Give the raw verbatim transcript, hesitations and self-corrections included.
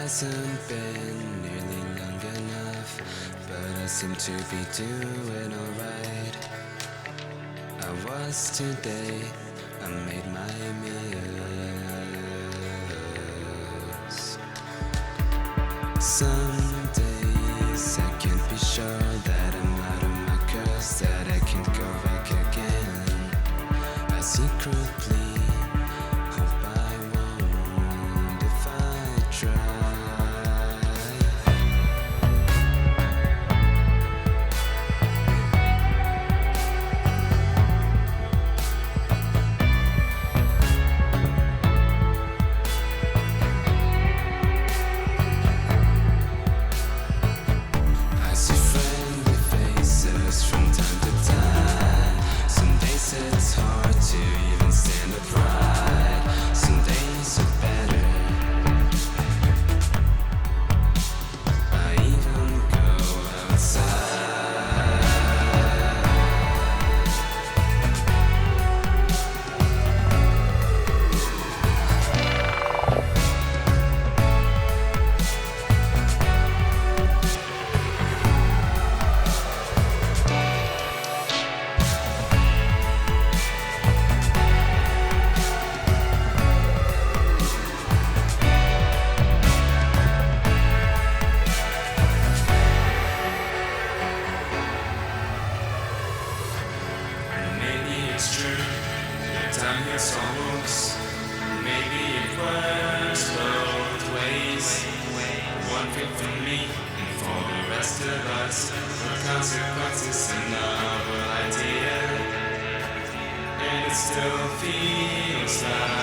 hasn't been nearly long enough, but I seem to be doing alright. I was today, I made my meals. Some days I can't be sure that I'm out of my curse, that I can't go back again. I secretly hope I won't if I try. I see friendly faces from time to time. Some days it's hard to even stand upright. Some days are better. I even go outside. Maybe it's true, that time heals all wounds. Maybe it works both ways. One thing for me and for the rest of us. The consequences another idea, and it still feels like